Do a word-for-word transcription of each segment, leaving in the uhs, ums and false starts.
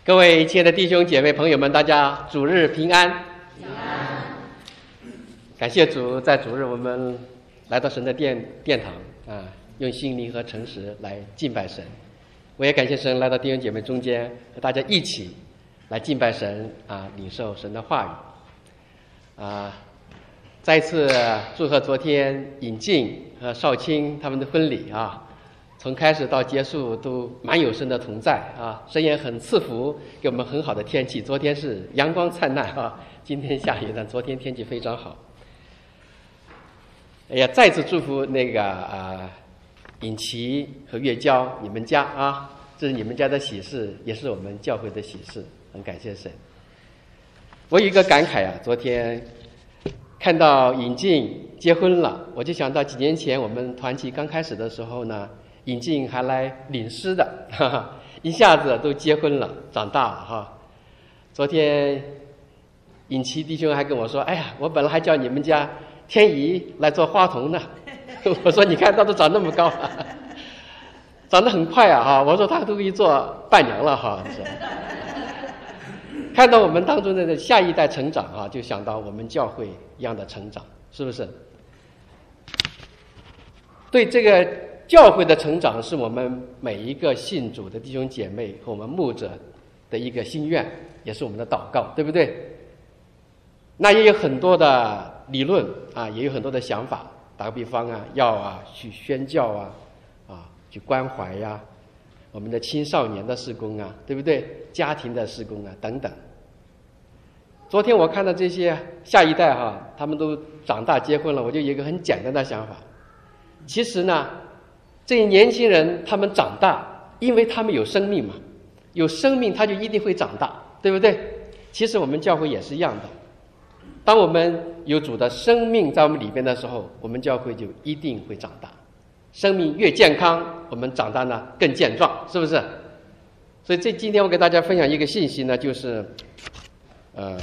各位亲爱的弟兄姐妹朋友们，大家主日平安。 平安。 感谢主，在主日我们来到神的殿殿堂啊，用心灵和诚实来敬拜神。我也感谢神来到弟兄姐妹中间，和大家一起来敬拜神啊，领受神的话语啊。再次祝贺昨天尹静和少卿他们的婚礼啊。从开始到结束都蛮有神的同在啊，神也很赐福，给我们很好的天气。昨天是阳光灿烂啊，今天下雨，但昨天天气非常好。哎呀，再次祝福那个啊，尹琪和月娇你们家啊，这是你们家的喜事，也是我们教会的喜事，很感谢神。我有一个感慨啊，昨天看到尹静结婚了，我就想到几年前我们团契刚开始的时候呢。尹静还来领诗的，哈哈，一下子都结婚了，长大了哈。昨天尹琪弟兄还跟我说：“哎呀，我本来还叫你们家天怡来做花童呢。”我说：“你看他都长那么高了，长得很快啊！”哈，我说他都可以做伴娘了哈。看到我们当中的下一代成长啊，就想到我们教会一样的成长，是不是？对这个。教会的成长是我们每一个信主的弟兄姐妹和我们牧者的一个心愿，也是我们的祷告，对不对？那也有很多的理论啊，也有很多的想法。打个比方啊，要啊去宣教啊，啊去关怀呀、啊，我们的青少年的事工啊，对不对？家庭的事工啊等等。昨天我看到这些下一代哈、啊，他们都长大结婚了，我就有一个很简单的想法，其实呢。这些年轻人他们长大，因为他们有生命嘛，有生命他就一定会长大，对不对？其实我们教会也是一样的，当我们有主的生命在我们里边的时候，我们教会就一定会长大。生命越健康，我们长大呢更健壮，是不是？所以这今天我给大家分享一个信息呢，就是呃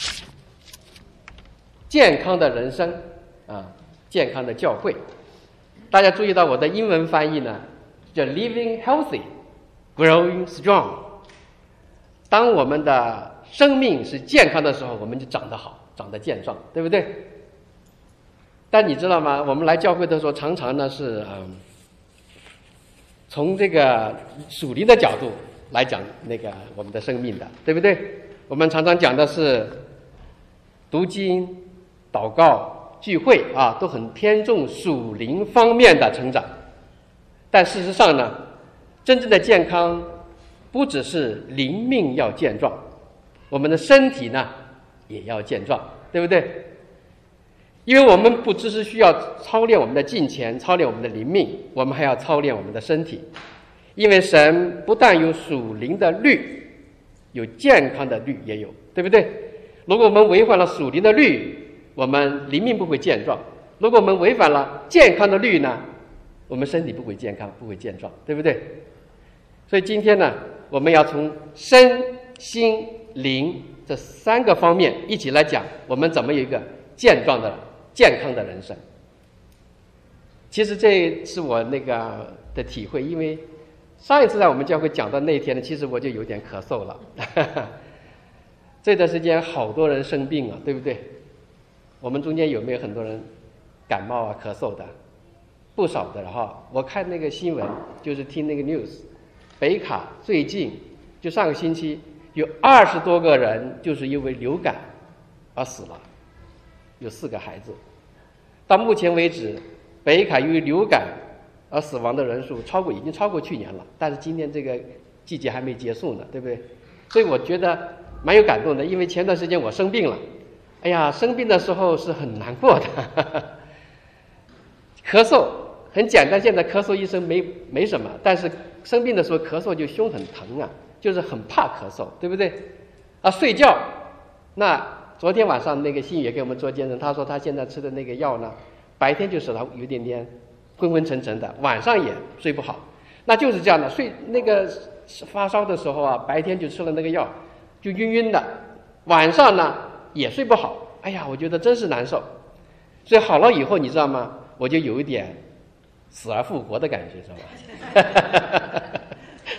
健康的人生啊，健康的教会。大家注意到我的英文翻译呢，叫 living healthy, growing strong。当我们的生命是健康的时候，我们就长得好，长得健壮，对不对？但你知道吗？我们来教会的时候，常常呢是嗯，从这个属灵的角度来讲那个我们的生命的，对不对？我们常常讲的是读经、祷告。聚会啊，都很偏重属灵方面的成长，但事实上呢，真正的健康不只是灵命要健壮，我们的身体呢也要健壮，对不对？因为我们不只是需要操练我们的敬虔，操练我们的灵命，我们还要操练我们的身体，因为神不但有属灵的律，有健康的律也有，对不对？如果我们违反了属灵的律，我们灵命不会健壮，如果我们违反了健康的律呢，我们身体不会健康，不会健壮，对不对？所以今天呢，我们要从身心灵这三个方面一起来讲，我们怎么有一个健壮的健康的人生。其实这是我那个的体会，因为上一次在我们教会讲到那天呢，其实我就有点咳嗽了这段时间好多人生病啊，对不对？我们中间有没有很多人感冒啊、咳嗽的？不少的哈。我看那个新闻，就是听那个 news， 北卡最近就上个星期有二十多个人就是因为流感而死了，有四个孩子。到目前为止，北卡因为流感而死亡的人数超过已经超过去年了，但是今年这个季节还没结束呢，对不对？所以我觉得蛮有感动的，因为前段时间我生病了。哎呀，生病的时候是很难过的，呵呵咳嗽很简单，现在咳嗽一声没没什么，但是生病的时候咳嗽就胸很疼啊，就是很怕咳嗽，对不对？啊，睡觉，那昨天晚上那个新宇也给我们做见证，他说他现在吃的那个药呢，白天就使他有点点昏昏沉沉的，晚上也睡不好，那就是这样的，睡那个发烧的时候啊，白天就吃了那个药，就晕晕的，晚上呢。也睡不好，哎呀，我觉得真是难受。所以好了以后，你知道吗？我就有一点死而复活的感觉，知道吗？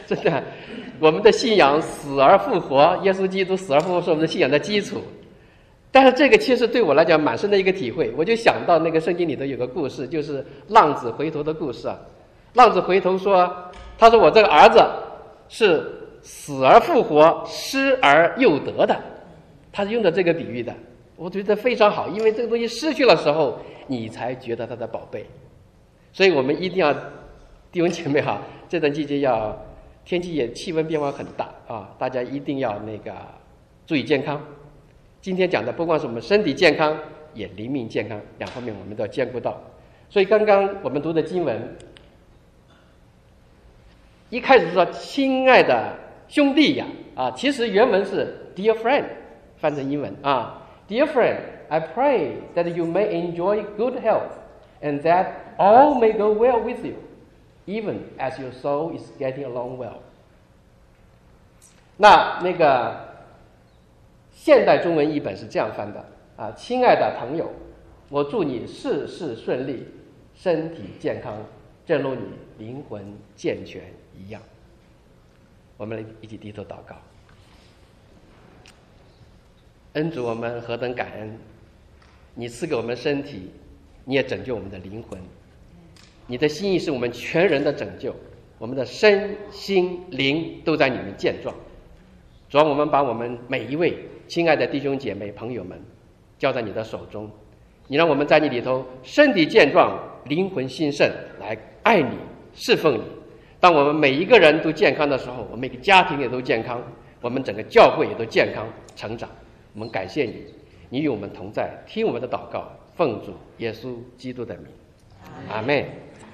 真的，我们的信仰死而复活，耶稣基督死而复活是我们的信仰的基础。但是这个其实对我来讲蛮深的一个体会，我就想到那个圣经里头有个故事，就是浪子回头的故事啊。浪子回头说，他说我这个儿子是死而复活，失而又得的，他是用的这个比喻的，我觉得非常好，因为这个东西失去的时候，你才觉得它的宝贝。所以我们一定要，弟兄姐妹哈，这段季节要天气也气温变化很大啊，大家一定要那个注意健康。今天讲的不光是我们身体健康，也灵命健康两方面我们都要兼顾到。所以刚刚我们读的经文，一开始说亲爱的兄弟呀，啊，其实原文是 dear friend， 翻成英文啊 ，dear friend, I pray that you may enjoy good health, and that all may go well with you, even as your soul is getting along well。那那个现代中文译本是这样翻的啊，亲爱的朋友，我祝你事事顺利，身体健康，正如你灵魂健全一样。我们一起低头祷告。恩主，我们何等感恩，你赐给我们身体，你也拯救我们的灵魂，你的心意是我们全人的拯救，我们的身心灵都在你们健壮。主要我们把我们每一位亲爱的弟兄姐妹朋友们交在你的手中，你让我们在你里头身体健壮，灵魂兴盛，来爱你侍奉你。当我们每一个人都健康的时候，我们每个家庭也都健康，我们整个教会也都健康成长。我们感谢你，你与我们同在，听我们的祷告，奉主耶稣基督的名，阿们。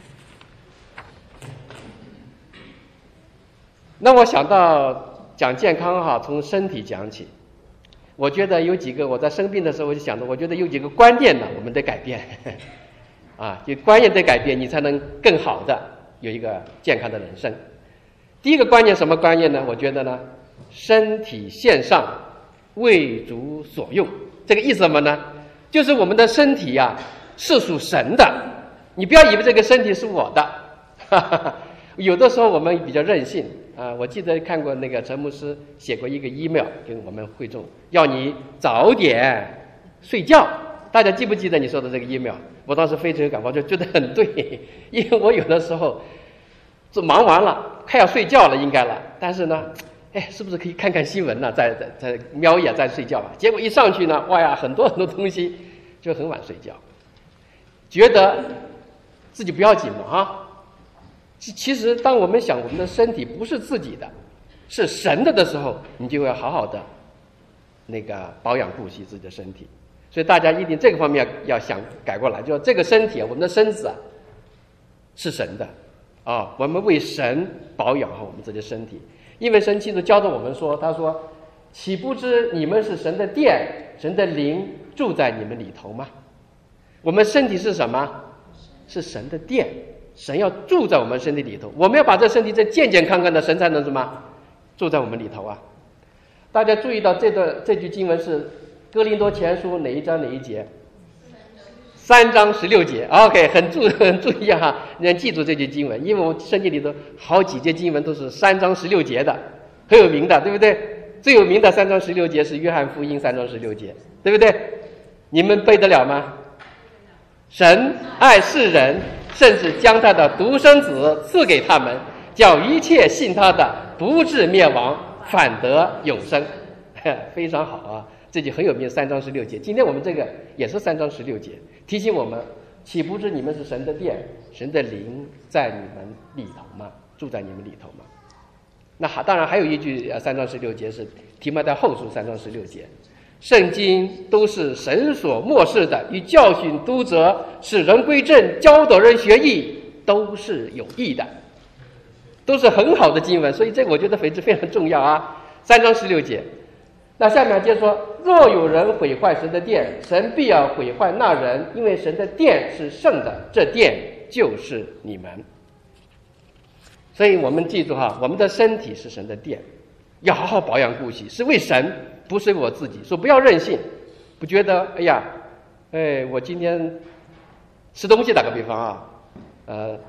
那我想到讲健康哈，从身体讲起。我觉得有几个，我在生病的时候我就想到，我觉得有几个观念呢，我们得改变啊，就观念得改变，你才能更好的有一个健康的人生。第一个观念什么观念呢？我觉得呢，身体献上，为主所用。这个意思什么呢？就是我们的身体呀、啊、是属神的，你不要以为这个身体是我的。哈哈哈，有的时候我们比较任性啊，我记得看过那个陈牧师写过一个 email 跟我们会众，要你早点睡觉。大家记不记得你说的这个 email？ 我当时非常有感，我就觉得很对，因为我有的时候就忙完了，快要睡觉了，应该了，但是呢，哎，是不是可以看看新闻呢？再再再瞄一眼再睡觉吧。结果一上去呢，哇呀，很多很多东西，就很晚睡觉，觉得自己不要紧嘛啊。其实，当我们想我们的身体不是自己的，是神的的时候，你就要好好的那个保养顾惜自己的身体。所以大家一定这个方面要想改过来，就这个身体啊，我们的身子啊，是神的啊，我们为神保养好我们自己的身体。因为神基督教导我们说，他说：“岂不知你们是神的殿，神的灵住在你们里头吗？”我们身体是什么？是神的殿。神要住在我们身体里头，我们要把这身体这健健康康的，神才能什么住在我们里头啊！大家注意到这段这句经文是哥林多前书哪一章哪一节？三章十六节。OK， 很注很注意哈，你要记住这句经文，因为我圣经里头好几节经文都是三章十六节的，很有名的，对不对？最有名的三章十六节是约翰福音三章十六节，对不对？你们背得了吗？神爱世人，甚至将他的独生子赐给他们，叫一切信他的不至灭亡，反得永生。非常好啊，这句很有名，三章十六节。今天我们这个也是三章十六节，提醒我们，岂不知你们是神的殿，神的灵在你们里头吗？住在你们里头吗？那好，当然还有一句三章十六节是提摩太后书三章十六节，圣经都是神所默示的，与教训、督责、使人归正、教导人学义，都是有益的，都是很好的经文。所以这个我觉得非常非常重要啊。三章十六节，那下面接着说：若有人毁坏神的殿，神必要毁坏那人，因为神的殿是圣的，这殿就是你们。所以我们记住哈，我们的身体是神的殿，要好好保养顾惜，是为神，不是为我自己。说不要任性，不觉得哎呀，哎，我今天吃东西打个比方啊，呃，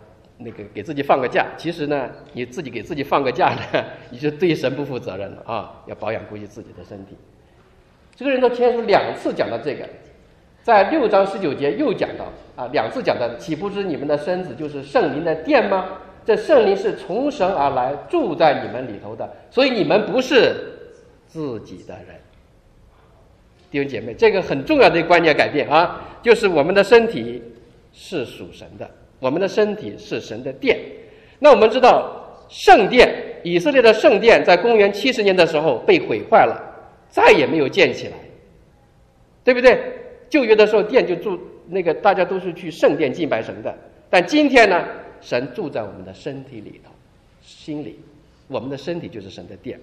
那个给自己放个假，其实呢，你自己给自己放个假呢，你就对神不负责任了啊！要保养顾惜自己的身体。这个人都前书两次讲到这个，在六章十九节又讲到啊，两次讲到，岂不知你们的身子就是圣灵的殿吗？这圣灵是从神而来，住在你们里头的，所以你们不是自己的人。弟兄姐妹，这个很重要的观念改变啊，就是我们的身体是属神的，我们的身体是神的殿。那我们知道圣殿，以色列的圣殿在公元七十年的时候被毁坏了，再也没有建起来，对不对？旧约的时候殿就住那个大家都是去圣殿敬拜神的，但今天呢，神住在我们的身体里头，心里，我们的身体就是神的殿。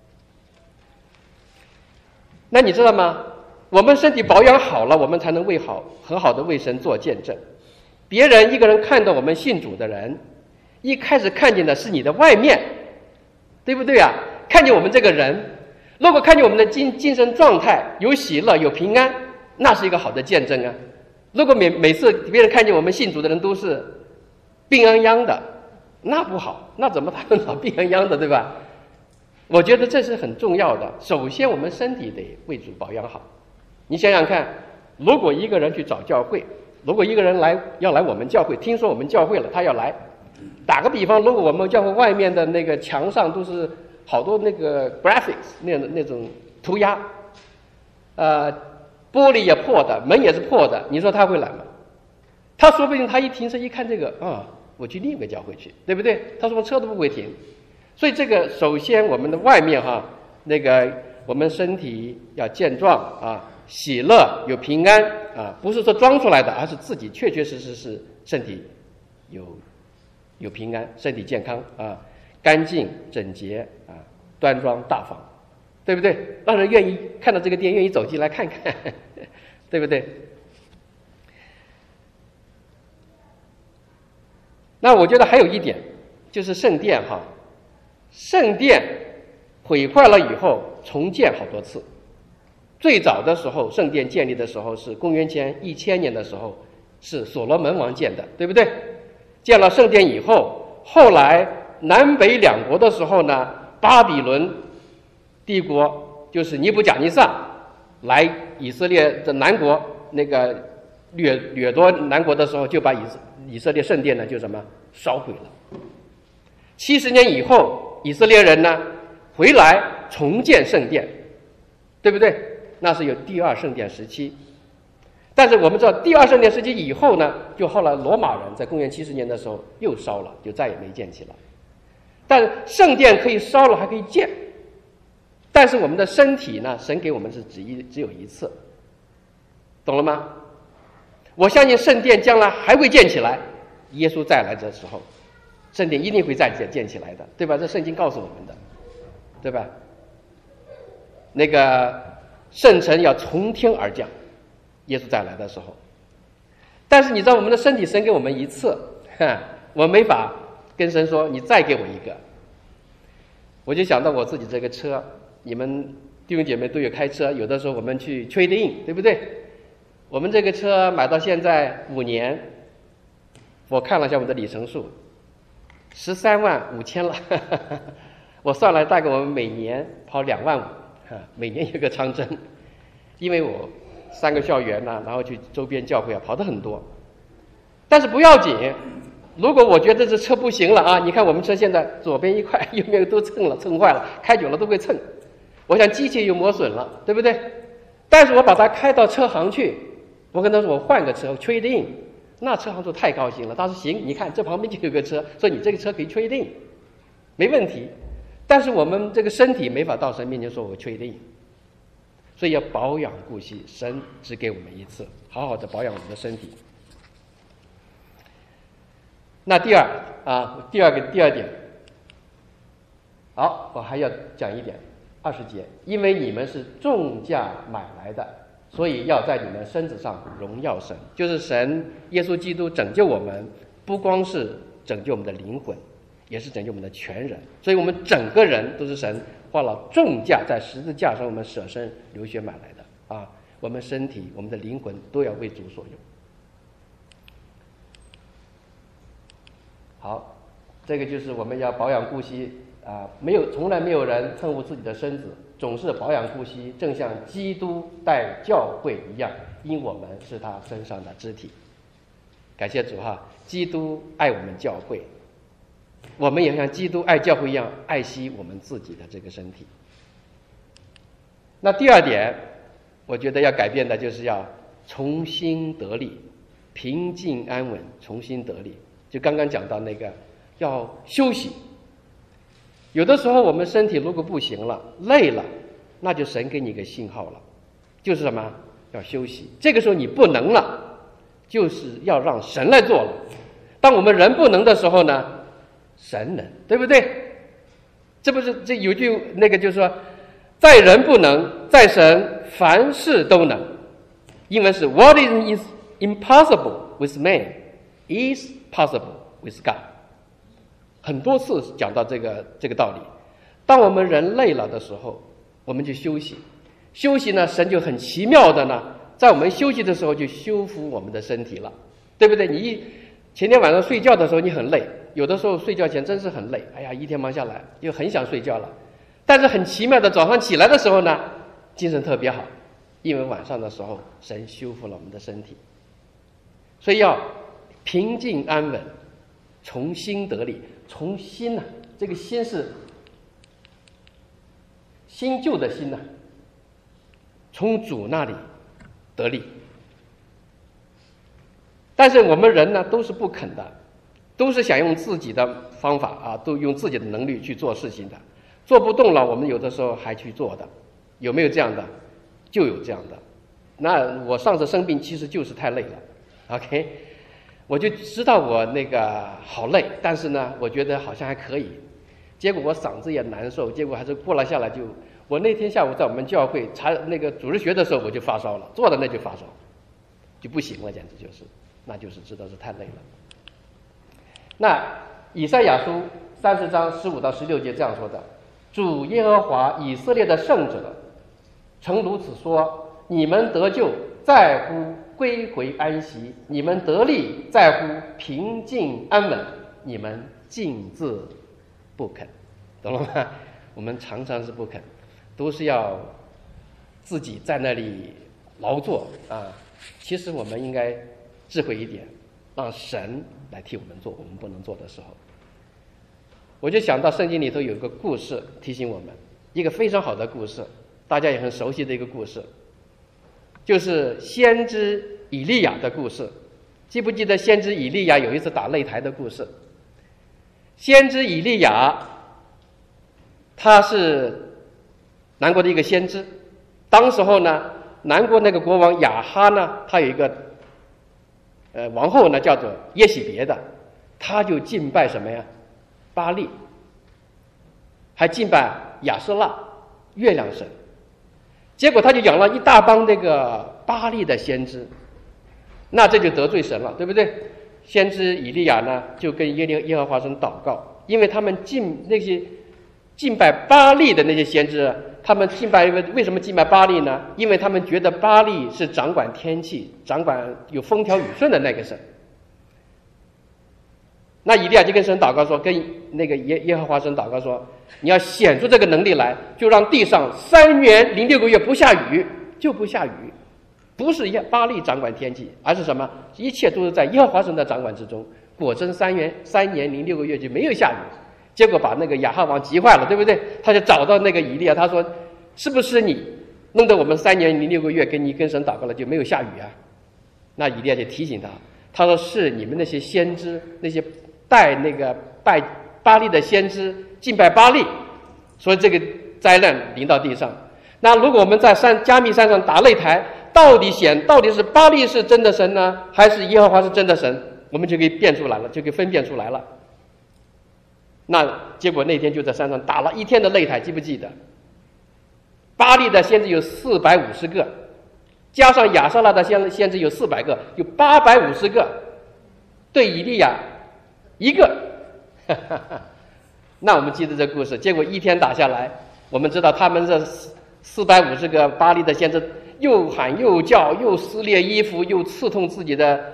那你知道吗？我们身体保养好了，我们才能为好很好的为神做见证。别人一个人看到我们信主的人，一开始看见的是你的外面，对不对啊？看见我们这个人，如果看见我们的精精神状态有喜乐有平安，那是一个好的见证啊。如果每每次别人看见我们信主的人都是病殃殃的，那不好，那怎么他们老病殃殃的，对吧？我觉得这是很重要的。首先我们身体得为主保养好。你想想看，如果一个人去找教会，如果一个人来要来我们教会，听说我们教会了，他要来，打个比方，如果我们教会外面的那个墙上都是好多那个 graphics 那那种涂鸦，呃，玻璃也破的，门也是破的，你说他会来吗？他说不定他一停车一看这个啊，我去另一个教会去，对不对？他说车都不会停。所以这个首先我们的外面哈，那个我们身体要健壮啊，喜乐有平安啊，不是说装出来的，而是自己确确实实是身体有有平安，身体健康啊，干净整洁啊，端庄大方，对不对？让人愿意看到这个店，愿意走进来看看，对不对？那我觉得还有一点，就是圣殿哈，圣殿毁坏了以后重建好多次。最早的时候，圣殿建立的时候是公元前一千年的时候，是所罗门王建的，对不对？建了圣殿以后，后来南北两国的时候呢，巴比伦帝国就是尼布甲尼撒来以色列的南国那个掠掠夺南国的时候，就把以色以色列圣殿呢就什么烧毁了。七十年以后，以色列人呢回来重建圣殿，对不对？那是有第二圣殿时期。但是我们知道第二圣殿时期以后呢，就后来罗马人在公元七十年的时候又烧了，就再也没建起来。但是圣殿可以烧了还可以建，但是我们的身体呢，神给我们是只一只有一次，懂了吗？我相信圣殿将来还会建起来，耶稣再来的时候，圣殿一定会再建建起来的，对吧？这圣经告诉我们的，对吧？那个圣城要从天而降，耶稣再来的时候。但是你知道我们的身体神给我们一次，我没法跟神说你再给我一个。我就想到我自己这个车，你们弟兄姐妹都有开车，有的时候我们去 trade in， 对不对？我们这个车买到现在五年，我看了一下我的里程数，十三万五千了。我算了，大概我们每年跑两万五，每年有个长征，因为我三个校园呐、啊，然后去周边教会啊，跑得很多。但是不要紧，如果我觉得这车不行了啊，你看我们车现在左边一块，右边都蹭了，蹭坏了，开久了都会蹭。我想机器又磨损了，对不对？但是我把它开到车行去，我跟他说我换个车 trade in， 那车行说太高兴了，他说行，你看这旁边就有个车，说你这个车可以 trade in， 没问题。但是我们这个身体没法到神面前说我 trade in， 所以要保养顾惜，神只给我们一次，好好的保养我们的身体。那第二啊，第二个第二点，好，我还要讲一点，二十节，因为你们是重价买来的，所以要在你们身子上荣耀神，就是神耶稣基督拯救我们，不光是拯救我们的灵魂，也是拯救我们的全人，所以我们整个人都是神花了重价在十字架上我们舍身流血买来的啊！我们身体我们的灵魂都要为主所用。 好，这个就是我们要保养顾惜啊，没有从来没有人称呼自己的身子，总是保养顾惜，正像基督待教会一样，因我们是他身上的肢体。感谢主哈，基督爱我们教会，我们也像基督爱教会一样爱惜我们自己的这个身体。那第二点，我觉得要改变的就是要重新得力，平静安稳，重新得力。就刚刚讲到那个要休息，有的时候我们身体如果不行了，累了，那就神给你一个信号了，就是什么？要休息。这个时候你不能了，就是要让神来做了。当我们人不能的时候呢，神能，对不对？这不是这有句那个就是说，在人不能，在神凡事都能。英文是 What is impossible with man is possible with God。 很多次讲到这个这个道理。当我们人累了的时候，我们就休息。休息呢，神就很奇妙的呢，在我们休息的时候就修复我们的身体了，对不对？你一前天晚上睡觉的时候你很累，有的时候睡觉前真是很累，哎呀，一天忙下来又很想睡觉了。但是很奇妙的，早上起来的时候呢，精神特别好，因为晚上的时候神修复了我们的身体。所以要平静安稳，重新得力。从心呢、啊，这个心是新旧的心呢、啊，从主那里得力。但是我们人呢都是不肯的，都是想用自己的方法啊，都用自己的能力去做事情的。做不动了，我们有的时候还去做的，有没有这样的？就有这样的。那我上次生病其实就是太累了 ，OK， 我就知道我那个好累，但是呢，我觉得好像还可以。结果我嗓子也难受，结果还是过了下来就。我那天下午在我们教会查那个主日学的时候，我就发烧了，坐在那就发烧，就不行了，简直就是，那就是知道是太累了。那以赛亚书三十章十五到十六节这样说的：主耶和华以色列的圣者曾如此说：你们得救在乎归回安息，你们得力在乎平静安稳，你们静自不肯。懂了吗？我们常常是不肯，都是要自己在那里劳作啊。其实我们应该智慧一点，让神来替我们做我们不能做的时候。我就想到圣经里头有一个故事提醒我们，一个非常好的故事，大家也很熟悉的一个故事，就是先知以利亚的故事。记不记得先知以利亚有一次打擂台的故事？先知以利亚他是南国的一个先知，当时候呢，南国那个国王亚哈呢，他有一个呃王后呢，叫做耶喜别的，他就敬拜什么呀？巴力，还敬拜亚瑟拉月亮神。结果他就养了一大帮那个巴力的先知，那这就得罪神了，对不对？先知以利亚呢，就跟耶利耶和华神祷告，因为他们敬那些敬拜巴力的那些先知，他们敬拜为什么敬拜巴力呢？因为他们觉得巴力是掌管天气、掌管有风调雨顺的那个神。那以利亚就跟神祷告说，跟那个耶耶和华神祷告说，你要显出这个能力来，就让地上三年零六个月不下雨，就不下雨。不是耶巴力掌管天气，而是什么？一切都是在耶和华神的掌管之中。果真三年三年零六个月就没有下雨，结果把那个亚哈王急坏了，对不对？他就找到那个以利亚，他说：“是不是你弄得我们三年零六个月跟你跟神祷告了就没有下雨啊？”那以利亚就提醒他，他说：“是你们那些先知，那些拜那个拜巴力的先知敬拜巴力，所以这个灾难临到地上。那如果我们在山加密山上打擂台，到底显到底是巴力是真的神呢，还是耶和华是真的神？我们就可以辨出来了，就可以分辨出来了。那结果那天就在山上打了一天的擂台，记不记得？巴力的先知有四百五十个，加上亚瑟拉的先先知有四百个，有八百五十个，对以利亚一个。那我们记得这故事，结果一天打下来，我们知道他们这四百五十个巴力的先知又喊又叫，又撕裂衣服，又刺痛自己的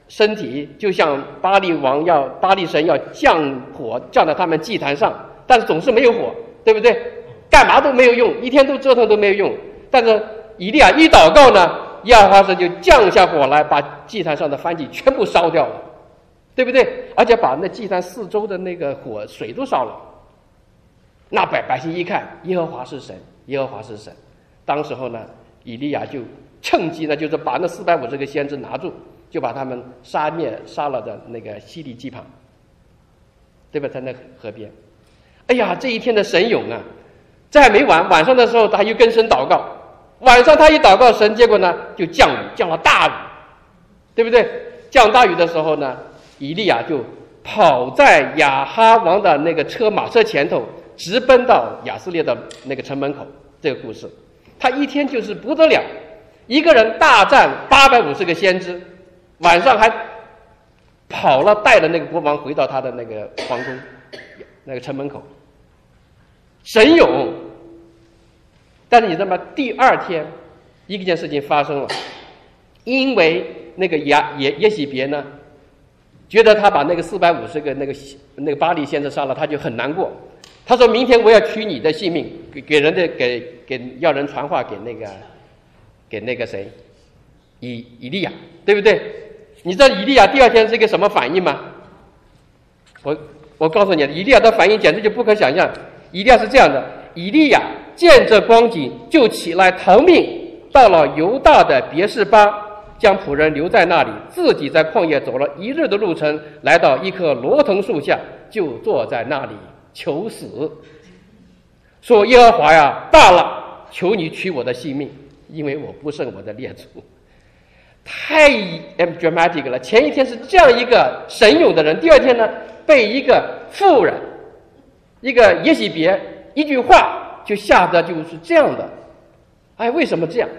身体就像巴力王要巴力神要降火降到他们祭坛上，但是总是没有火，对不对？干嘛都没有用，一天都折腾都没有用。但是以利亚一祷告呢，耶和华神就降下火来，把祭坛上的燔祭全部烧掉了，对不对？而且把那祭坛四周的那个火水都烧了。那百百姓一看，耶和华是神，耶和华是神。当时候呢，以利亚就趁机呢，就是把那四百五十个先知拿住，就把他们杀灭杀了的那个西利基旁，对吧？在那河边。哎呀，这一天的神勇啊！这还没完，晚上的时候他又跟神祷告。晚上他一祷告神，结果呢就降雨，降了大雨，对不对？降大雨的时候呢，以利亚就跑在亚哈王的那个车马车前头，直奔到亚斯列的那个城门口。这个故事，他一天就是不得了，一个人大战八百五十个先知，晚上还跑了，带了那个国王回到他的那个皇宫，那个城门口，神勇。但是你知道吗？第二天，一件事情发生了，因为那个亚耶耶洗别呢，觉得他把那个四百五十个那个那个巴力先知杀了，他就很难过。他说明天我要取你的性命，给给人的给给要人传话给那个给那个谁，以以利亚，对不对？你知道以利亚第二天是一个什么反应吗？我我告诉你，以利亚的反应简直就不可想象。以利亚是这样的，以利亚见这光景，就起来逃命，到了犹大的别是巴，将仆人留在那里，自己在旷野走了一日的路程，来到一棵罗藤树下，就坐在那里求死，说：耶和华呀，大了，求你取我的性命，因为我不胜我的列祖。太 dramatic 了。前一天是这样一个神勇的人，第二天呢，被一个妇人，一个耶洗别一句话就吓得就是这样的。哎，为什么这样？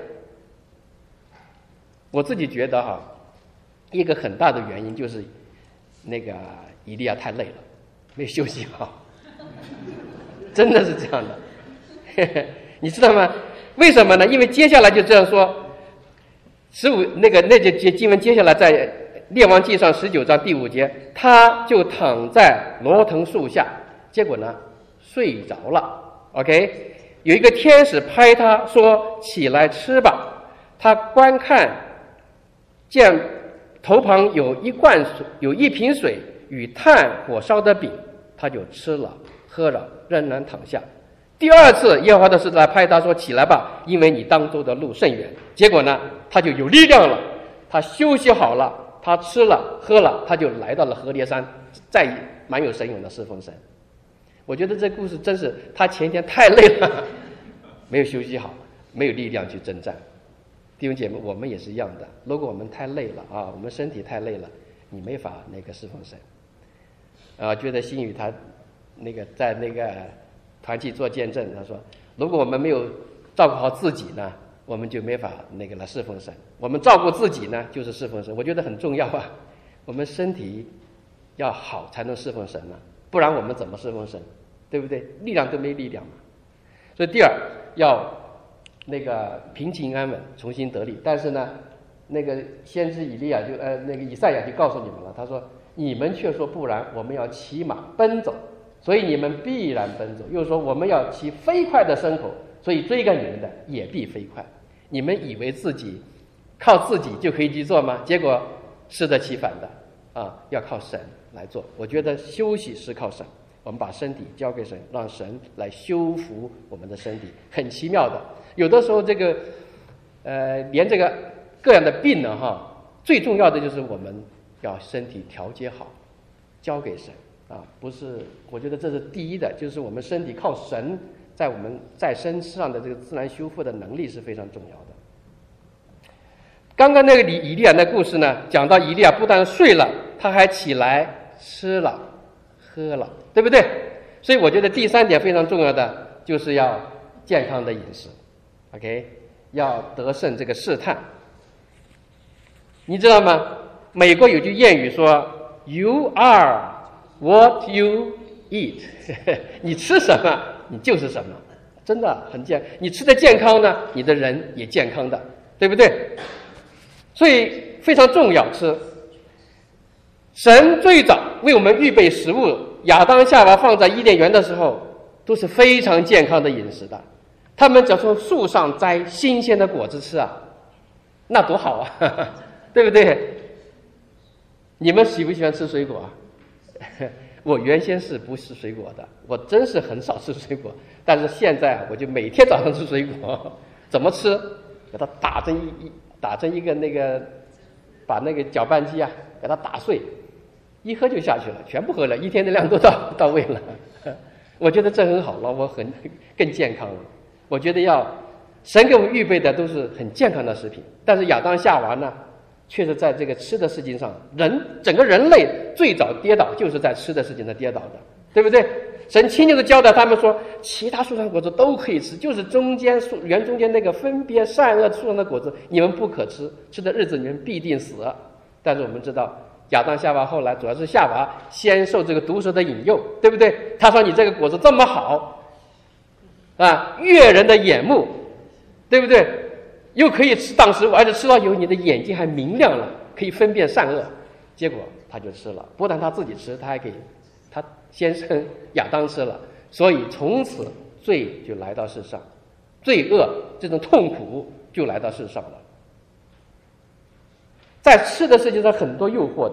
我自己觉得哈，一个很大的原因就是那个以利亚太累了，没休息好，真的是这样的。嘿嘿，你知道吗？为什么呢？因为接下来就这样说，十五那个那节经文接下来在列王记上十九章第五节，他就躺在罗藤树下，结果呢睡着了。OK， 有一个天使拍他说：起来吃吧。他观看，见头旁有一罐水，有一瓶水与炭火烧的饼，他就吃了喝了，仍然躺下。第二次耶和华的使者来拍他说：起来吧，因为你当走的路甚远。结果呢他就有力量了，他休息好了，他吃了喝了，他就来到了何烈山，再蛮有神勇的侍奉神。我觉得这故事真是他前一天太累了，没有休息好，没有力量去征战。弟兄姐妹，我们也是一样的，如果我们太累了啊，我们身体太累了，你没法那个侍奉神。啊，觉得新宇他那个在那个团契做见证，他说如果我们没有照顾好自己呢，我们就没法那个来侍奉神。我们照顾自己呢，就是侍奉神。我觉得很重要啊，我们身体要好才能侍奉神呢、啊，不然我们怎么侍奉神？对不对？力量都没力量嘛。所以第二要那个平静安稳，重新得力。但是呢，那个先知以利亚就呃那个以赛亚就告诉你们了，他说你们却说不然，我们要骑马奔走，所以你们必然奔走。又说我们要骑飞快的牲口，所以追赶你们的也必飞快。你们以为自己靠自己就可以去做吗？结果适得其反的啊，要靠神来做。我觉得休息是靠神，我们把身体交给神，让神来修复我们的身体，很奇妙的。有的时候这个呃连这个各样的病呢哈，最重要的就是我们要身体调节好，交给神啊，不是，我觉得这是第一的，就是我们身体靠神在我们在身上的这个自然修复的能力是非常重要的。刚刚那个以利亚的故事呢，讲到以利亚不但睡了，他还起来吃了喝了，对不对？所以我觉得第三点非常重要的就是要健康的饮食 ，OK， 要得胜这个试探。你知道吗？美国有句谚语说 "You are what you eat"， 你吃什么，你就是什么，真的很健。你吃的健康呢，你的人也健康的，对不对？所以非常重要吃。 神最早为我们预备食物，亚当夏娃放在伊甸园的时候都是非常健康的饮食的，他们只要从树上摘新鲜的果子吃啊，那多好啊，呵呵，对不对？你们喜不喜欢吃水果啊？我原先是不吃水果的，我真是很少吃水果，但是现在我就每天早上吃水果。怎么吃？给它打成一一打成一个那个，把那个搅拌机啊给它打碎，一喝就下去了，全部喝了，一天的量都到到位了。我觉得这很好了，我很更健康了。我觉得要神给我们预备的都是很健康的食品，但是亚当夏娃呢，确实在这个吃的事情上，人整个人类最早跌倒就是在吃的事情上跌倒的，对不对？神清楚地交代他们说，其他树上果子都可以吃，就是中间树园中间那个分别善恶树上的果子你们不可吃，吃的日子你们必定死。但是我们知道亚当夏娃后来主要是夏娃先受这个毒蛇的引诱，对不对？他说你这个果子这么好啊，悦人的眼目，对不对？又可以吃当食物，而且吃到以后你的眼睛还明亮了，可以分辨善恶。结果他就吃了，不但他自己吃，他还给他先生亚当吃了，所以从此罪就来到世上，罪恶这种痛苦就来到世上了。在吃的事情上很多诱惑的，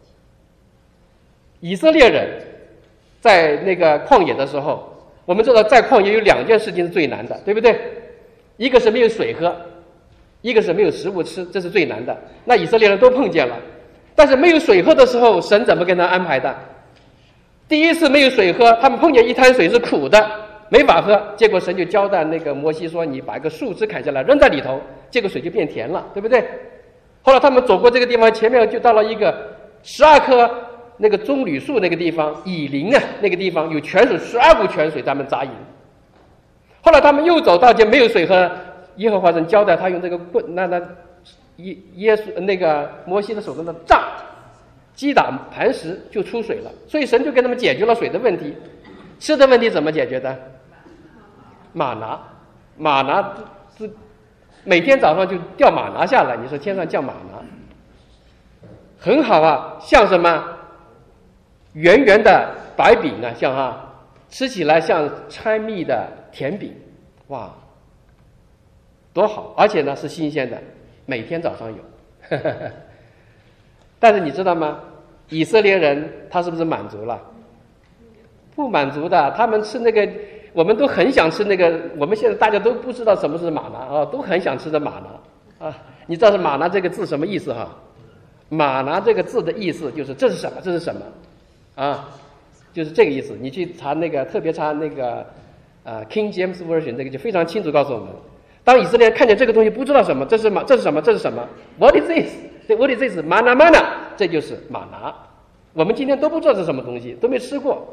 以色列人在那个旷野的时候，我们知道在旷野有两件事情是最难的，对不对？一个是没有水喝，一个是没有食物吃，这是最难的。那以色列人都碰见了，但是没有水喝的时候，神怎么跟他安排的？第一次没有水喝，他们碰见一滩水是苦的，没法喝，结果神就交代那个摩西说，你把一个树枝砍下来扔在里头，这个水就变甜了，对不对？后来他们走过这个地方，前面就到了一个十二棵那个棕榈树那个地方，以林啊那个地方有泉水，十二股泉水，他们扎营。后来他们又走到就没有水喝，耶和华神交代他用这个棍，那那耶耶稣那个摩西的手中的杖击打磐石就出水了，所以神就给他们解决了水的问题。吃的问题怎么解决的？玛拿，玛拿是每天早上就掉玛拿下来，你说天上降玛拿，很好啊，像什么圆圆的白饼啊，像哈，吃起来像掺蜜的甜饼，哇，多好！而且呢是新鲜的，每天早上有。呵呵呵，但是你知道吗？以色列人他是不是满足了？不满足的，他们吃那个，我们都很想吃那个，我们现在大家都不知道什么是玛拿啊，都很想吃的玛拿啊。你知道是玛拿这个字什么意思哈？玛拿这个字的意思就是这是什么？这是什么？啊，就是这个意思。你去查那个，特别查那个呃 King James Version， 这个就非常清楚告诉我们。当以色列人看见这个东西，不知道什么，这是玛，这是什么？这是什么 ？What is this？What is this？ 玛拿玛拿，这就是玛拿。我们今天都不知道这是什么东西，都没吃过。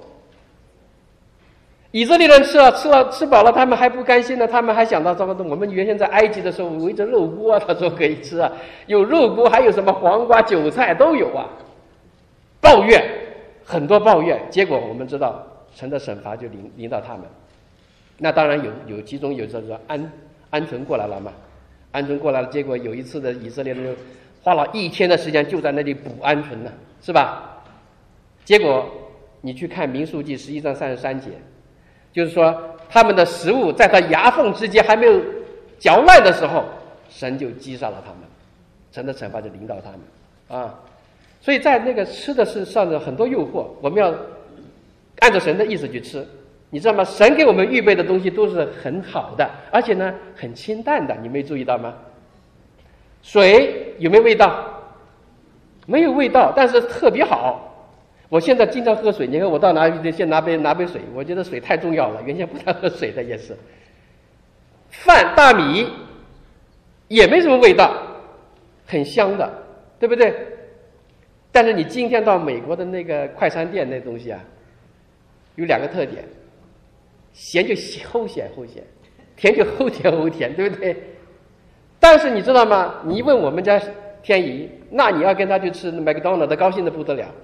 以色列人吃了吃了吃饱了，他们还不甘心呢，他们还想到这个东西。我们原先在埃及的时候围着肉锅，他说可以吃啊，有肉锅，还有什么黄瓜、韭菜都有啊。抱怨，很多抱怨，结果我们知道神的审罚就临临到他们。那当然有有其中有就是鹌鹌鹑过来了嘛，鹌鹑过来了，结果有一次的以色列人花了一天的时间就在那里捕鹌鹑呢，是吧？结果你去看民数记十一章三十三节，就是说他们的食物在他牙缝之间还没有嚼烂的时候，神就击杀了他们，神的惩罚就临到他们啊。所以在那个吃的事上的很多诱惑，我们要按照神的意思去吃。你知道吗？神给我们预备的东西都是很好的，而且呢很清淡的，你没注意到吗？水有没有味道？没有味道，但是特别好。我现在经常喝水，你看我到哪里先拿杯拿杯水，我觉得水太重要了，原先不太喝水的也是。饭大米也没什么味道，很香的，对不对？但是你今天到美国的那个快餐店那东西啊，有两个特点，咸就齁咸齁咸，甜就齁甜齁甜，对不对？但是你知道吗？你问我们家天怡，那你要跟他去吃麦当劳的，高兴的不得了。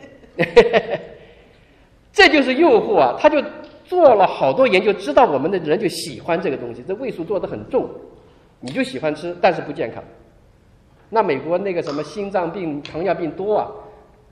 这就是诱惑啊！他就做了好多研究，知道我们的人就喜欢这个东西，这味素做得很重，你就喜欢吃，但是不健康。那美国那个什么心脏病、糖尿病多啊，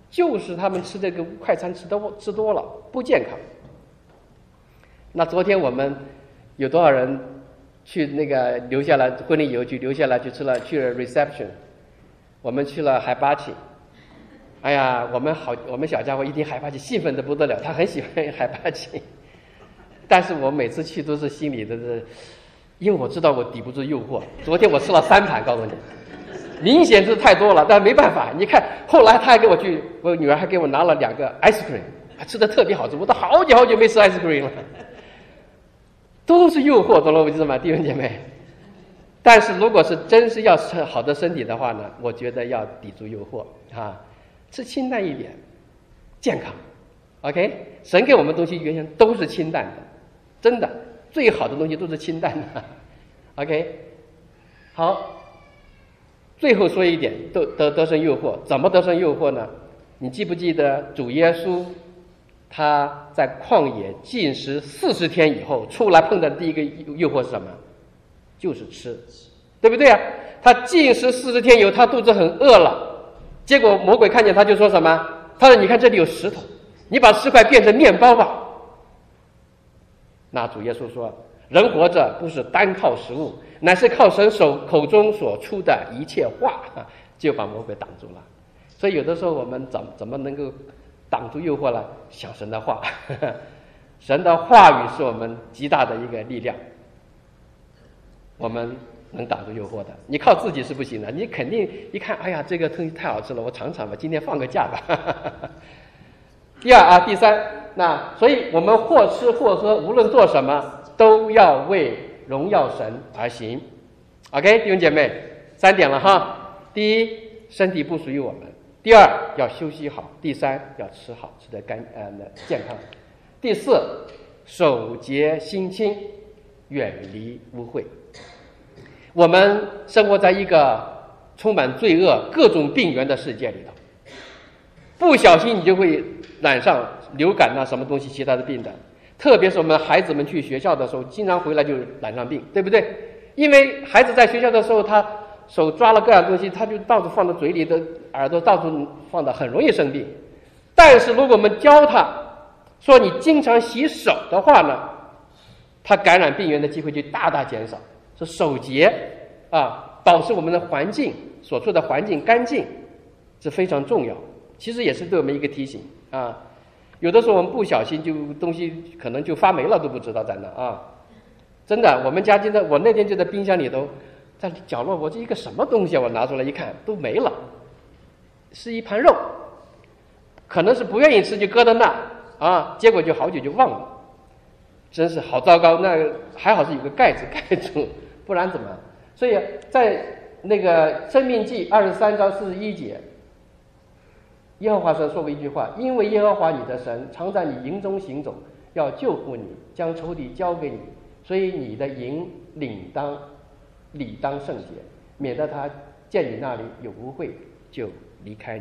就是他们吃这个快餐吃多吃多了，不健康。那昨天我们有多少人去那个留下来婚礼以后去留下来去吃了去了 reception， 我们去了海巴奇。哎呀，我们好，我们小家伙一听海巴奇兴奋得不得了，他很喜欢海巴奇。但是我每次去都是心里的，因为我知道我抵不住诱惑。昨天我吃了三盘，告诉你，明显是太多了，但没办法。你看，后来他还给我去，我女儿还给我拿了两个 ice cream， 吃的特别好吃。我都好久好久没吃 ice cream 了，都是诱惑，懂了我意思吗，弟兄姐妹？但是如果是真是要吃好的身体的话呢，我觉得要抵住诱惑啊，吃清淡一点，健康。OK， 神给我们东西原先都是清淡的，真的，最好的东西都是清淡的。OK， 好，最后说一点，得得得胜诱惑，怎么得胜诱惑呢？你记不记得主耶稣他在旷野禁食四十天以后出来碰到的第一个诱惑是什么？就是吃，对不对啊？他禁食四十天以后，他肚子很饿了，结果魔鬼看见他就说什么？他说：“你看这里有石头。”你把石块变成面包吧。那主耶稣说，人活着不是单靠食物，乃是靠神手口中所出的一切话，就把魔鬼挡住了。所以有的时候我们怎怎么能够挡住诱惑呢？想神的话，神的话语是我们极大的一个力量，我们能挡住诱惑的。你靠自己是不行的，你肯定一看，哎呀，这个东西太好吃了，我尝尝吧，今天放个假吧。第二啊，第三，那所以我们或吃或喝，无论做什么，都要为荣耀神而行。OK， 弟兄姐妹，三点了哈。第一，身体不属于我们；第二，要休息好；第三，要吃好，吃得干呃健康；第四，守节心清，远离污秽。我们生活在一个充满罪恶、各种病源的世界里头，不小心你就会染上流感啊，什么东西其他的病的。特别是我们孩子们去学校的时候，经常回来就染上病，对不对？因为孩子在学校的时候，他手抓了各样东西，他就到处放到嘴里的，耳朵到处放的，很容易生病。但是如果我们教他说你经常洗手的话呢，他感染病源的机会就大大减少。是守节啊，保持我们的环境所处的环境干净是非常重要。其实也是对我们一个提醒啊，有的时候我们不小心就东西可能就发霉了都不知道在哪啊！真的，我们家今天我那天就在冰箱里头，在角落，我这一个什么东西啊？我拿出来一看，都没了，是一盘肉，可能是不愿意吃就搁在那啊，结果就好久就忘了，真是好糟糕。那还好是有个盖子盖住，不然怎么？所以在那个《申命记》二十三章四十一节。耶和华神说过一句话，因为耶和华你的神常在你营中行走，要救护你，将仇敌交给你，所以你的营领当理当圣洁，免得他见你那里有污秽就离开你。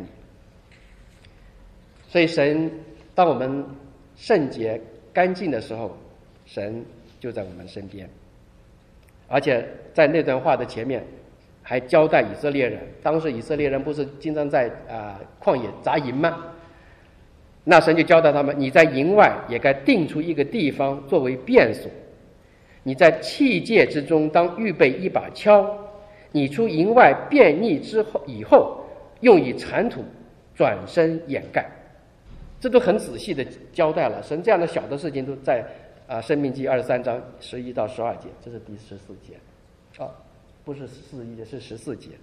所以神当我们圣洁干净的时候，神就在我们身边。而且在那段话的前面还交代以色列人，当时以色列人不是经常在啊、呃、旷野扎营吗？那神就交代他们，你在营外也该定出一个地方作为便所，你在器械之中当预备一把锹，你出营外便溺之后以后，用以铲土，转身掩盖。这都很仔细的交代了，神这样的小的事情都在啊《申命记》二十三章十一到十二节，这是第十四节啊。不是四十一节，是十四节。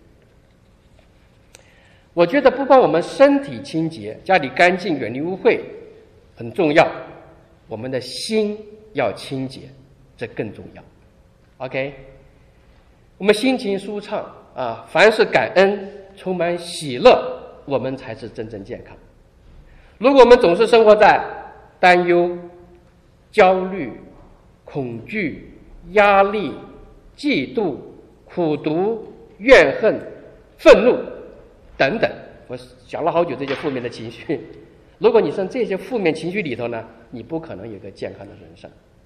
我觉得不光我们身体清洁、家里干净、远离污秽很重要，我们的心要清洁，这更重要。OK， 我们心情舒畅啊，凡是感恩、充满喜乐，我们才是真正健康。如果我们总是生活在担忧、焦虑、恐惧、压力、嫉妒、苦毒、怨恨、愤怒等等，我想了好久这些负面的情绪。如果你生这些负面情绪里头呢，你不可能有个健康的人生。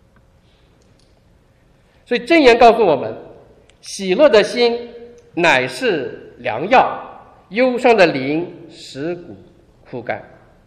所以箴言告诉我们，喜乐的心乃是良药，忧伤的灵使骨枯干。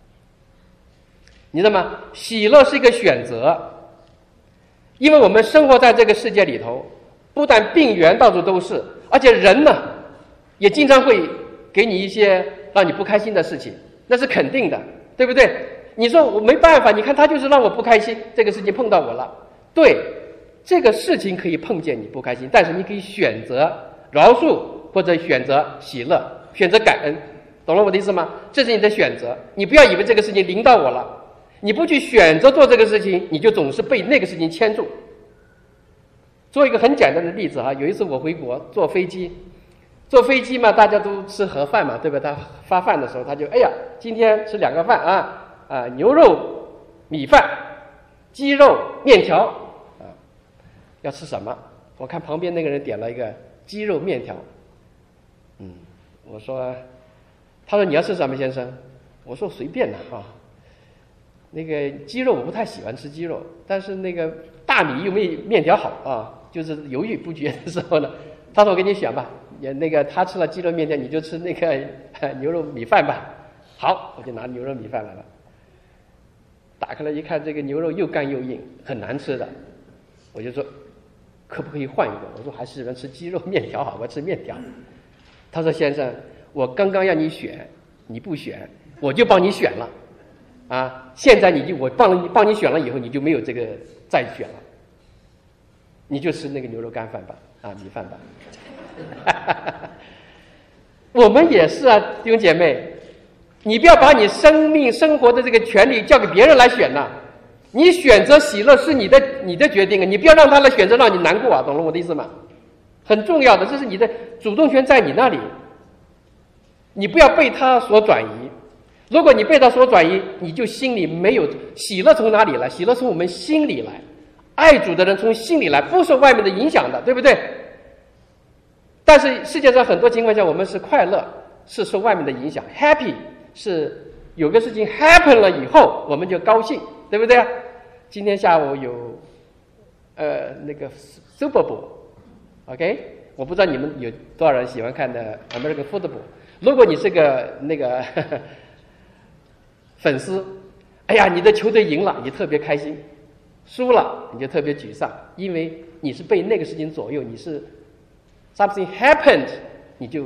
你知道吗？喜乐是一个选择，因为我们生活在这个世界里头，不但病源到处都是，而且人呢也经常会给你一些让你不开心的事情，那是肯定的，对不对？你说我没办法，你看他就是让我不开心，这个事情碰到我了。对，这个事情可以碰见你不开心，但是你可以选择饶恕，或者选择喜乐，选择感恩，懂了我的意思吗？这是你的选择，你不要以为这个事情临到我了，你不去选择做这个事情，你就总是被那个事情牵住。做一个很简单的例子哈，有一次我回国坐飞机，坐飞机嘛，大家都吃盒饭嘛，对吧？他发饭的时候，他就哎呀，今天吃两个饭啊啊，牛肉米饭、鸡肉面条啊，要吃什么？我看旁边那个人点了一个鸡肉面条，嗯，我说，他说你要吃什么，先生？我说随便的啊。那个鸡肉我不太喜欢吃鸡肉，但是那个大米又没面条好啊，就是犹豫不决的时候呢，他说我给你选吧，也那个他吃了鸡肉面条，你就吃那个牛肉米饭吧。好，我就拿牛肉米饭来了，打开来一看，这个牛肉又干又硬，很难吃的，我就说可不可以换一个？我说还是喜欢吃鸡肉面条好，我吃面条。他说先生，我刚刚让你选，你不选，我就帮你选了。啊！现在你就我帮你帮你选了以后，你就没有这个再选了，你就吃那个牛肉干饭吧，啊，米饭吧。我们也是啊，弟兄姐妹，你不要把你生命生活的这个权利交给别人来选呐、啊。你选择喜乐是你的你的决定啊，你不要让他来选择让你难过啊，懂了我的意思吗？很重要的，这是你的主动权在你那里，你不要被他所转移。如果你被他所转移，你就心里没有喜乐，从哪里来？喜乐从我们心里来，爱主的人从心里来，不受外面的影响的，对不对？但是世界上很多情况下，我们是快乐，是受外面的影响 ，happy 是有个事情 happen 了以后，我们就高兴，对不对啊？今天下午有呃那个 Super Bowl，OK， 我不知道你们有多少人喜欢看的 American Football。如果你是个那个呵呵粉丝，哎呀，你的球队赢了，你特别开心；输了，你就特别沮丧，因为你是被那个事情左右，你是 something happened， 你就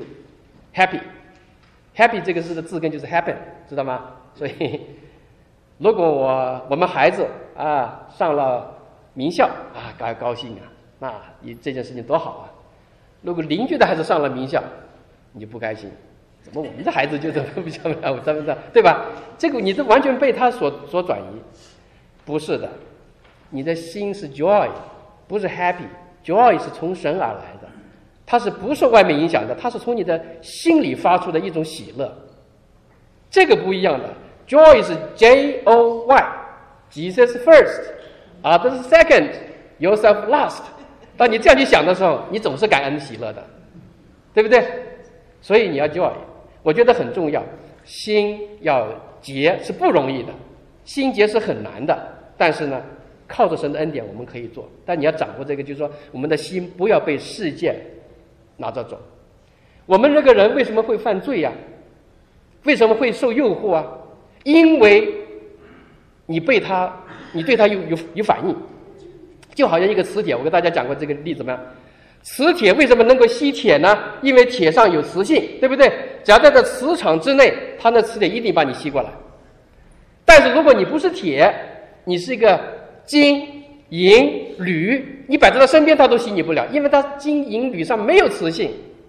happy。happy 这个字的字根就是 happen， 知道吗？所以，如果我我们孩子啊上了名校啊，高高兴啊，那你这件事情多好啊！如果邻居的孩子上了名校，你就不开心。怎么我们的孩子就怎么比较我怎么着，对吧？这个你是完全被他所所转移，不是的，你的心是 joy， 不是 happy。joy 是从神而来的，它是不受外面影响的，它是从你的心里发出的一种喜乐，这个不一样的。joy 是 J O Y，Jesus first， others second， yourself last。当你这样去想的时候，你总是感恩喜乐的，对不对？所以你要 joy。我觉得很重要，心要洁是不容易的，心洁是很难的，但是呢，靠着神的恩典我们可以做。但你要掌握这个，就是说我们的心不要被世界拿着走。我们这个人为什么会犯罪呀、啊？为什么会受诱惑啊？因为你被他，你对他有有有反应，就好像一个磁铁，我跟大家讲过这个例子吗？磁铁为什么能够吸铁呢？因为铁上有磁性，对不对？只要在这磁场之内，它的磁铁一定把你吸过来。但是如果你不是铁，你是一个金、银、铝，你摆在他身边，他都吸你不了，因为它金、银、铝上没有磁性。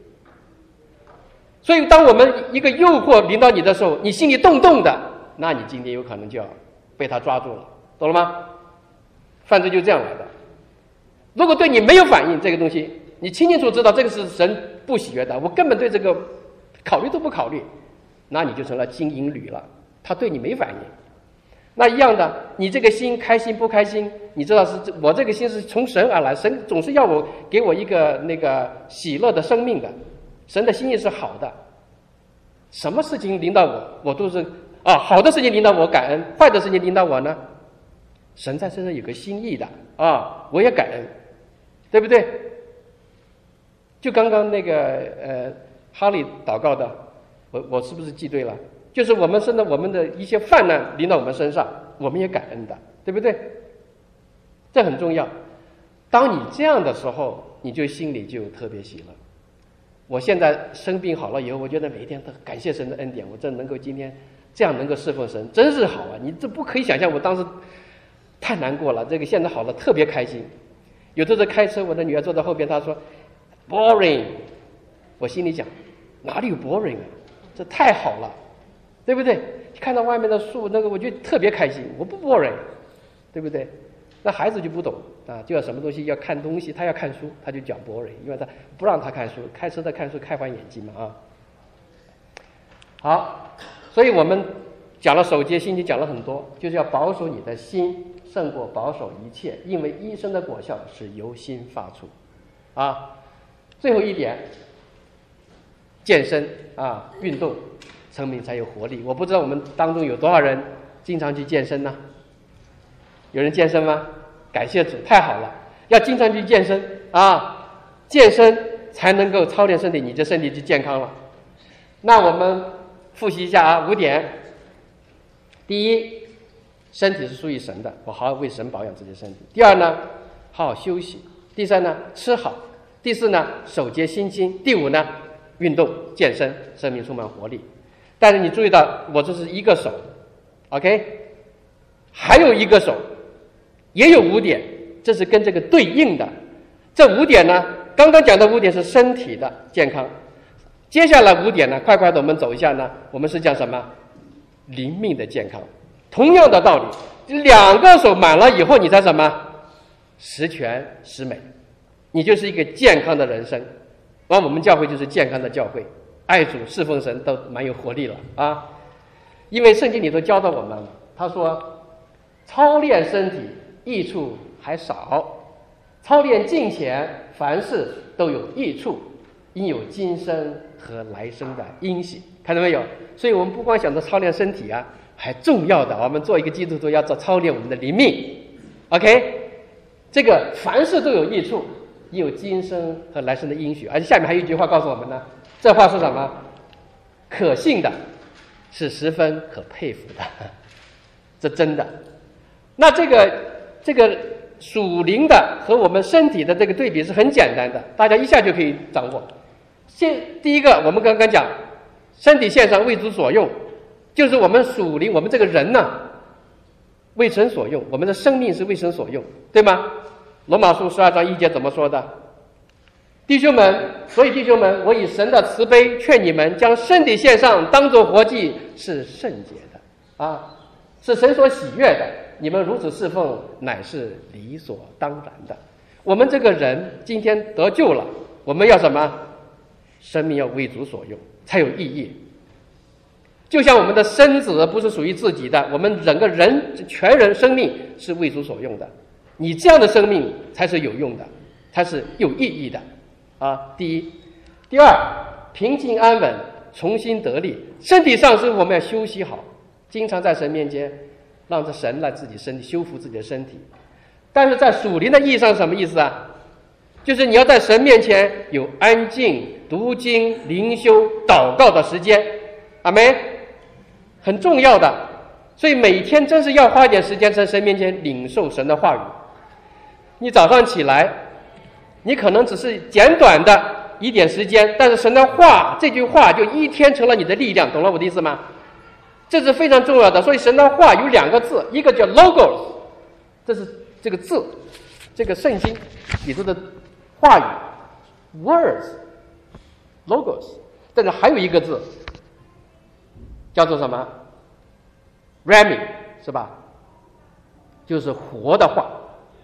所以，当我们一个诱惑临到你的时候，你心里动动的，那你今天有可能就要被他抓住了，懂了吗？犯罪就这样来的。如果对你没有反应，这个东西你清清楚知道这个是神不喜悦的，我根本对这个考虑都不考虑，那你就成了金银铝了，他对你没反应。那一样的，你这个心开心不开心，你知道是我这个心是从神而来，神总是要我给我一个那个喜乐的生命的，神的心意是好的。什么事情临到我，我都是啊，好的事情临到我感恩，坏的事情临到我呢，神在身上有个心意的啊，我也感恩，对不对？就刚刚那个呃哈利祷告的，我我是不是记对了？ 就是我们生的我们的一些患难临到我们身上，我们也感恩的，对不对？这很重要。当你这样的时候，你就心里就特别喜乐。我现在生病好了以后，我觉得每一天都感谢神的恩典，我真能够今天这样能够侍奉神，真是好啊！你这不可以想象，我当时太难过了，这个现在好了，特别开心。有的时候开车，我的女儿坐在后边，她说 boring， 我心里想哪里有 boring 啊，这太好了，对不对？看到外面的树，那个我就特别开心，我不 boring， 对不对？那孩子就不懂啊，就要什么东西要看东西，他要看书，他就讲 boring， 因为他不让他看书，开车在看书开坏眼睛嘛啊。好，所以我们讲了守节心经，讲了很多，就是要保守你的心胜过保守一切，因为一生的果效是由心发出啊。最后一点，健身啊，运动，生命才有活力。我不知道我们当中有多少人经常去健身呢？有人健身吗？感谢主，太好了！要经常去健身啊，健身才能够操练身体，你这身体就健康了。那我们复习一下啊，五点。第一，身体是属于神的，我好好为神保养自己的身体。第二呢，好好休息。第三呢，吃好。第四呢，守节心经。第五呢，运动健身，生命充满活力。但是你注意到，我这是一个手 ，OK， 还有一个手。也有五点，这是跟这个对应的。这五点呢，刚刚讲的五点是身体的健康，接下来五点呢，快快的我们走一下呢，我们是讲什么？灵命的健康。同样的道理，两个手满了以后，你才什么？十全十美，你就是一个健康的人生。而我们教会就是健康的教会，爱主侍奉神都蛮有活力了啊！因为圣经里头教导我们了，他说操练身体益处还少，操练敬虔，凡事都有益处，因有今生和来生的因喜。看到没有？所以我们不光想着操练身体啊，还重要的，我们做一个基督徒要做操练我们的灵命。OK， 这个凡事都有益处，因有今生和来生的因许。而且下面还有一句话告诉我们呢，这话是什么？可信的，是十分可佩服的，这真的。那这个。这个属灵的和我们身体的这个对比是很简单的，大家一下就可以掌握。先第一个，我们刚刚讲，身体献上为主所用，就是我们属灵，我们这个人呢，为神所用，我们的生命是为神所用，对吗？罗马书十二章一节怎么说的？弟兄们，所以弟兄们，我以神的慈悲劝你们，将身体献上，当作活祭，是圣洁的啊，是神所喜悦的。你们如此侍奉，乃是理所当然的。我们这个人今天得救了，我们要什么？生命要为主所用，才有意义。就像我们的身子不是属于自己的，我们整个人全人生命是为主所用的。你这样的生命才是有用的，才是有意义的啊！第一，第二，平静安稳，重新得力。身体上是我们要休息好，经常在神面前。让这神来自己身体修复自己的身体，但是在属灵的意义上是什么意思啊？就是你要在神面前有安静、读经、灵修、祷告的时间，阿们，很重要的。所以每天真是要花一点时间在神面前领受神的话语。你早上起来，你可能只是简短的一点时间，但是神的话，这句话就一天成了你的力量，懂了我的意思吗？这是非常重要的，所以神的话有两个字，一个叫 logos， 这是这个字，这个圣经里头的话语 words logos， 但是还有一个字叫做什么 rhema， 是吧？就是活的话，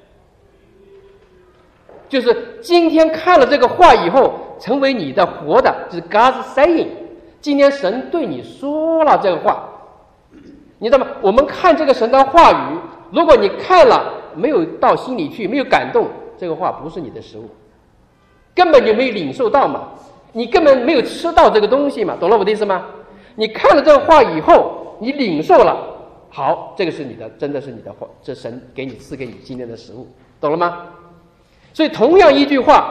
就是今天看了这个话以后成为你的活的，就是 God's saying。今天神对你说了这个话，你知道吗？我们看这个神的话语，如果你看了没有到心里去，没有感动，这个话不是你的食物，根本就没有领受到嘛，你根本没有吃到这个东西嘛，懂了我的意思吗？你看了这个话以后，你领受了，好，这个是你的，真的是你的话，这神给你赐给你今天的食物，懂了吗？所以同样一句话，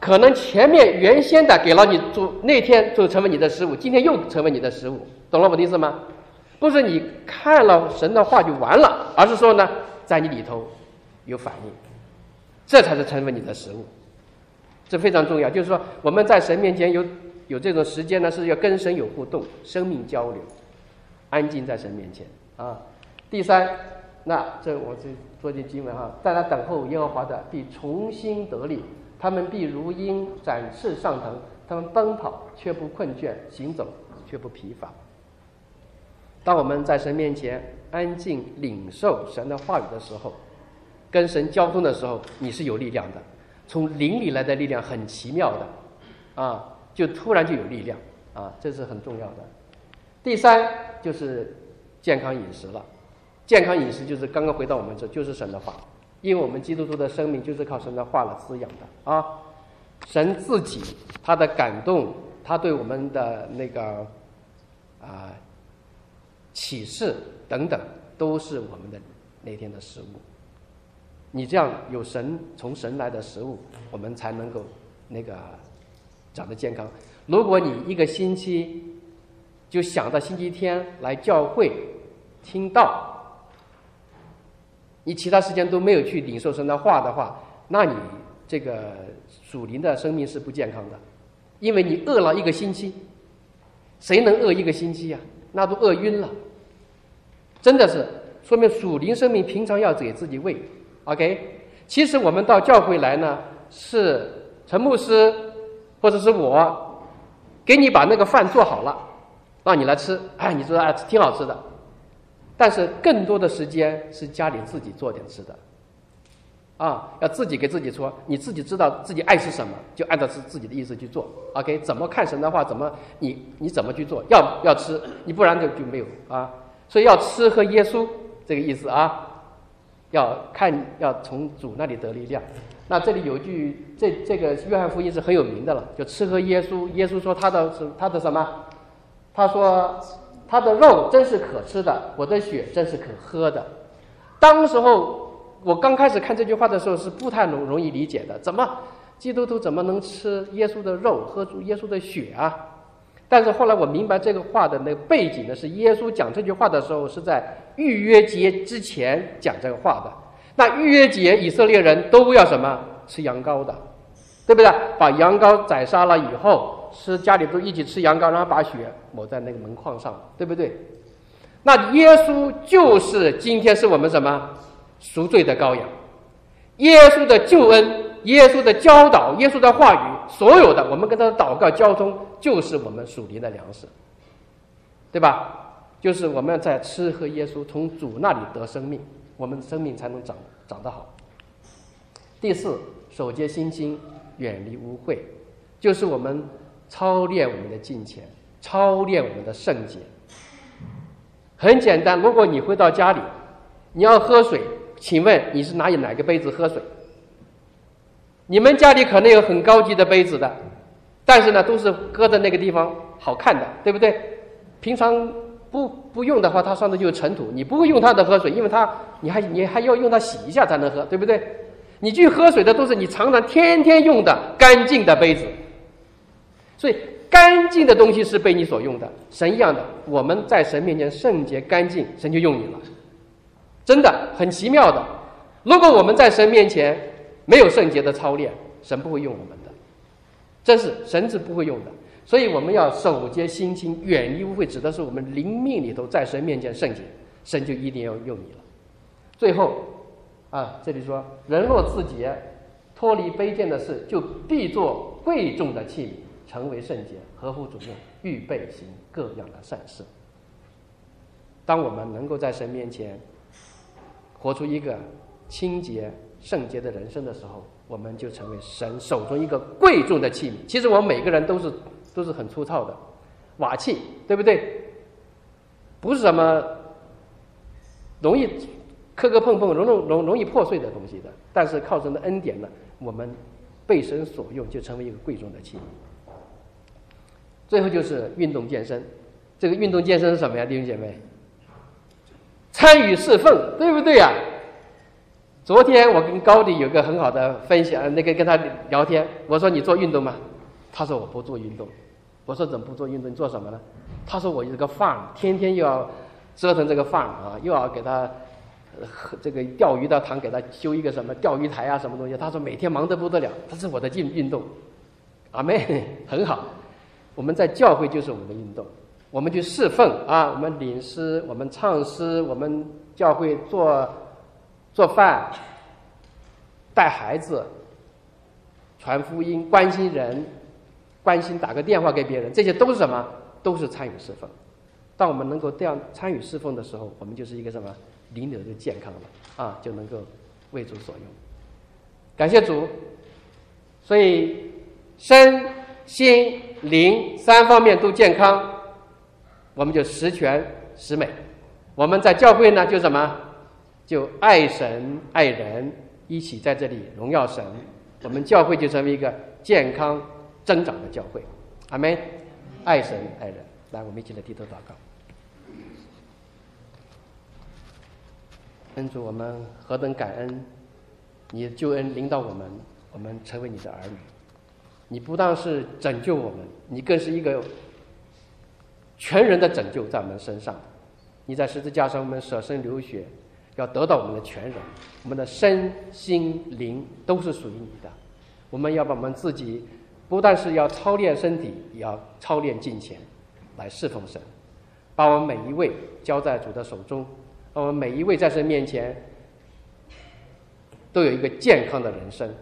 可能前面原先的给了你主，那天就成为你的食物，今天又成为你的食物，懂了我的意思吗？不是你看了神的话就完了，而是说呢，在你里头有反应，这才是成为你的食物。这非常重要，就是说我们在神面前有有这种时间呢，是要跟神有互动，生命交流，安静在神面前啊。第三，那这我这做进经文哈，在他等候耶和华的必重新得力，他们必如鹰展翅上腾，他们奔跑却不困倦，行走却不疲乏。当我们在神面前安静领受神的话语的时候，跟神交通的时候，你是有力量的，从灵里来的力量很奇妙的啊，就突然就有力量啊，这是很重要的。第三就是健康饮食了，健康饮食就是刚刚回到我们这，就是神的话，因为我们基督徒的生命就是靠神的话来滋养的啊。神自己他的感动，他对我们的那个啊启示等等，都是我们的那天的食物。你这样有神从神来的食物，我们才能够那个长得健康。如果你一个星期就想到星期天来教会听道，你其他时间都没有去领受神的话的话，那你这个属灵的生命是不健康的，因为你饿了一个星期，谁能饿一个星期呀、啊？那都饿晕了。真的是说明属灵生命平常要给自己喂。OK， 其实我们到教会来呢，是陈牧师或者是我给你把那个饭做好了，让你来吃，哎，你说哎挺好吃的，但是更多的时间是家里自己做点吃的，啊，要自己给自己说，你自己知道自己爱吃什么，就按照自自己的意思去做。OK， 怎么看神的话，怎么你你怎么去做，要要吃，你不然就就没有啊。所以要吃喝耶稣这个意思啊。要看，要从主那里得力量。那这里有句，这这个约翰福音是很有名的了，就吃喝耶稣。耶稣说他的是他的什么？他说他的肉真是可吃的，我的血真是可喝的。当时候我刚开始看这句话的时候是不太容容易理解的，怎么基督徒怎么能吃耶稣的肉，喝出耶稣的血啊？但是后来我明白这个话的那个背景呢，是耶稣讲这句话的时候是在逾越节之前讲这个话的。那逾越节以色列人都要什么？吃羊羔的，对不对？把羊羔宰杀了以后，吃家里都一起吃羊羔，然后把血抹在那个门框上，对不对？那耶稣就是今天是我们什么赎罪的羔羊，耶稣的救恩，耶稣的教导，耶稣的话语，所有的我们跟他的祷告交通，就是我们属灵的粮食，对吧？就是我们在吃喝耶稣，从主那里得生命，我们的生命才能长长得好。第四，守节心清，远离污秽，就是我们操练我们的敬虔，操练我们的圣洁。很简单，如果你回到家里，你要喝水，请问你是拿哪个杯子喝水？你们家里可能有很高级的杯子的，但是呢，都是搁在那个地方好看的，对不对？平常不不用的话，它上头就有尘土，你不会用它的喝水，因为它你还你还要用它洗一下才能喝，对不对？你去喝水的都是你常常天天用的干净的杯子，所以干净的东西是被你所用的。神一样的，我们在神面前圣洁干净，神就用你了，真的很奇妙的。如果我们在神面前没有圣洁的操练，神不会用我们的，真是神是不会用的。所以我们要守节心清，远离污秽，指的是我们灵命里头在神面前圣洁，神就一定要用你了。最后啊，这里说人若自洁，脱离卑贱的事，就必做贵重的器皿，成为圣洁，合乎主用，预备行各样的善事。当我们能够在神面前活出一个清洁圣洁的人生的时候，我们就成为神手中一个贵重的器皿。其实我们每个人都是都是很粗糙的瓦器，对不对？不是什么容易磕磕碰碰容容容容易破碎的东西的，但是靠神的恩典呢，我们被神所用，就成为一个贵重的器皿。最后就是运动健身，这个运动健身是什么呀，弟兄姐妹？参与侍奉，对不对呀？ 昨天我跟高迪有个很好的分享，那个跟他聊天，我说你做运动吗？他说我不做运动。我说怎么不做运动？你做什么呢？他说我有个 farm， 天天又要折腾这个 farm 啊，又要给他、呃、这个钓鱼的塘给他修一个什么钓鱼台啊，什么东西。他说每天忙得不得了，这是我的运运动。阿妹很好，我们在教会就是我们的运动，我们去侍奉啊，我们领诗，我们唱诗，我们教会做做饭、带孩子、传福音、关心人。关心打个电话给别人，这些都是什么？都是参与侍奉。当我们能够这样参与侍奉的时候，我们就是一个什么灵里的健康了啊，就能够为主所用。感谢主。所以身心灵三方面都健康，我们就十全十美。我们在教会呢，就什么？就爱神爱人，一起在这里荣耀神。我们教会就成为一个健康增长的教会。阿们。爱神爱人。来，我们一起来低头祷告。恩主，我们何等感恩，你的救恩领导我们，我们成为你的儿女。你不但是拯救我们，你更是一个全人的拯救在我们身上。你在十字架上我们舍身流血，要得到我们的全人，我们的身心灵都是属于你的。我们要把我们自己不但是要操练身体，也要操练敬虔来侍奉神，把我们每一位交在主的手中，我们每一位在神面前都有一个健康的人生，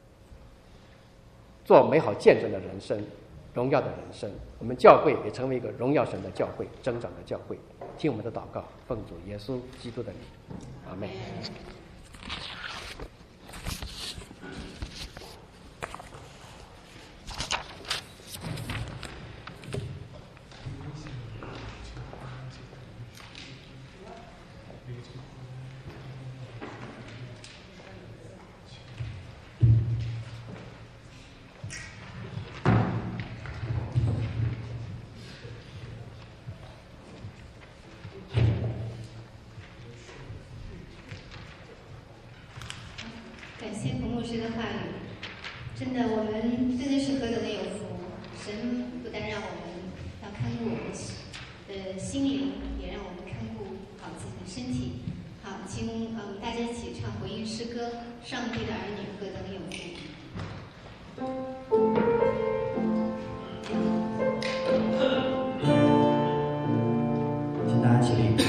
做美好见证的人生，荣耀的人生。我们教会也成为一个荣耀神的教会，增长的教会。听我们的祷告，奉主耶稣基督的名，阿们。 感谢彭牧师的话语，真的，我们真的是何等的有福！神不但让我们要看顾我们的心灵，也让我们看顾好自己的身体。好，请嗯大家一起唱回应诗歌《上帝的儿女何等有福》。 请大家起立。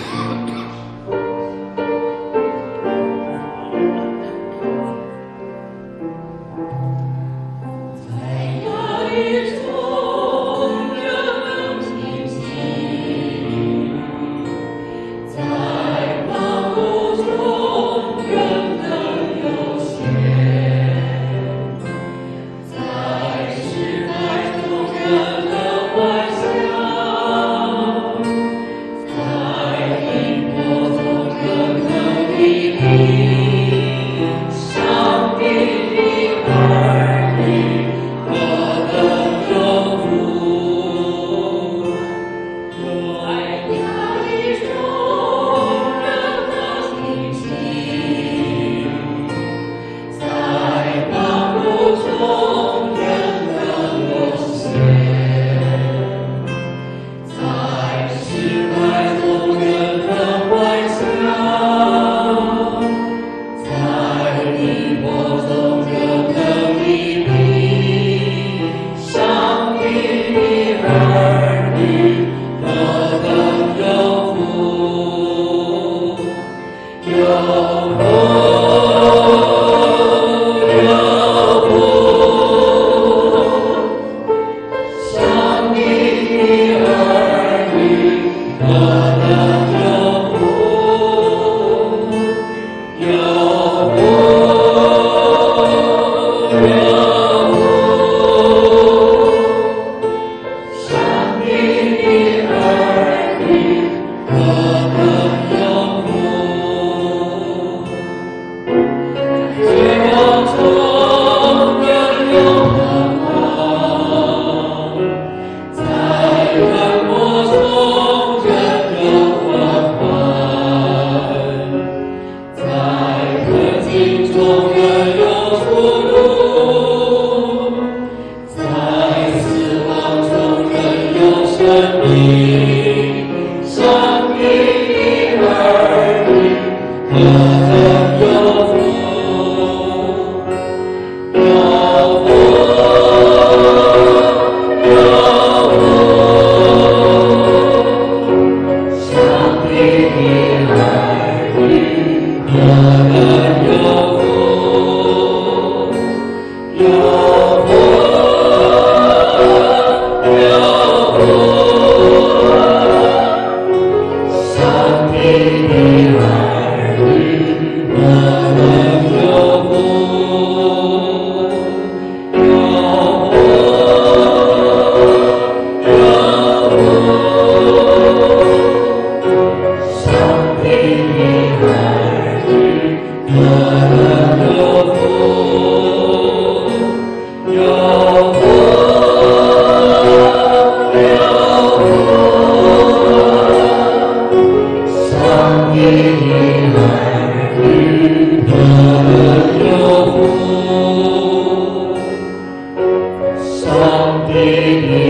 在万物中仍能有些上帝